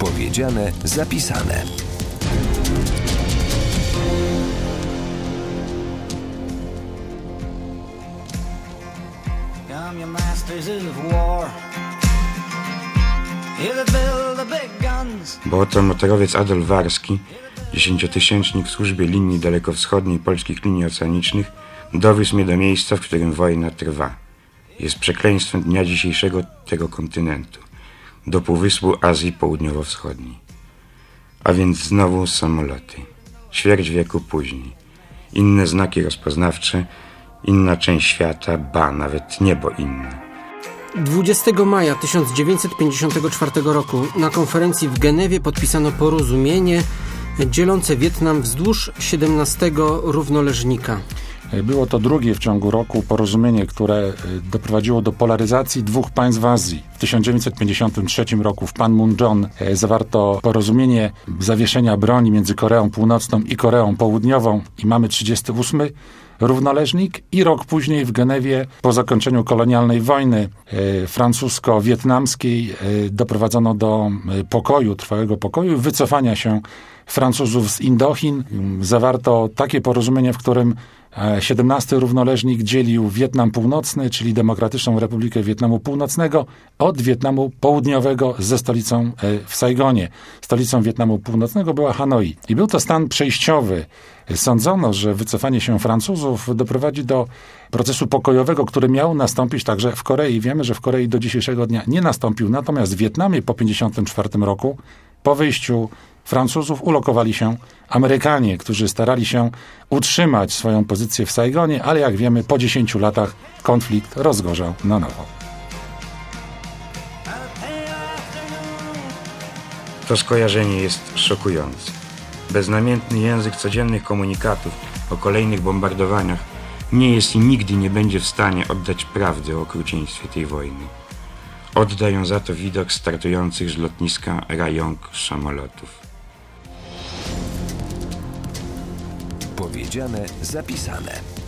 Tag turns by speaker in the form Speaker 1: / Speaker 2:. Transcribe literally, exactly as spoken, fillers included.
Speaker 1: Powiedziane, zapisane.
Speaker 2: Bo oto motorowiec Adolf Warski, dziesięciotysięcznik w służbie linii dalekowschodniej polskich linii oceanicznych, dowiózł mnie do miejsca, w którym wojna trwa. Jest przekleństwem dnia dzisiejszego tego kontynentu, do półwyspu Azji Południowo-Wschodniej. A więc znowu samoloty. Ćwierć wieku później. Inne znaki rozpoznawcze, inna część świata, ba, nawet niebo inne.
Speaker 3: dwudziestego maja tysiąc dziewięćset pięćdziesiątego czwartego roku na konferencji w Genewie podpisano porozumienie dzielące Wietnam wzdłuż siedemnastego równoleżnika.
Speaker 4: Było to drugie w ciągu roku porozumienie, które doprowadziło do polaryzacji dwóch państw w Azji. W tysiąc dziewięćset pięćdziesiątym trzecim roku w Panmunjom zawarto porozumienie zawieszenia broni między Koreą Północną i Koreą Południową i mamy trzydziesty ósmy równoleżnik i rok później w Genewie po zakończeniu kolonialnej wojny e, francusko-wietnamskiej e, doprowadzono do e, pokoju, trwałego pokoju, wycofania się Francuzów z Indochin. Zawarto takie porozumienie, w którym siedemnasty równoleżnik dzielił Wietnam Północny, czyli Demokratyczną Republikę Wietnamu Północnego, od Wietnamu Południowego ze stolicą w Saigonie. Stolicą Wietnamu Północnego była Hanoi. I był to stan przejściowy. Sądzono, że wycofanie się Francuzów doprowadzi do procesu pokojowego, który miał nastąpić także w Korei. Wiemy, że w Korei do dzisiejszego dnia nie nastąpił. Natomiast w Wietnamie po pięćdziesiątym czwartym roku, po wyjściu Francuzów, ulokowali się Amerykanie, którzy starali się utrzymać swoją pozycję w Saigonie, ale jak wiemy, po dziesięciu latach konflikt rozgorzał na nowo.
Speaker 2: To skojarzenie jest szokujące. Beznamiętny język codziennych komunikatów o kolejnych bombardowaniach nie jest i nigdy nie będzie w stanie oddać prawdy o okrucieństwie tej wojny. Odda ją za to widok startujących z lotniska Rayong samolotów.
Speaker 1: Powiedziane, zapisane.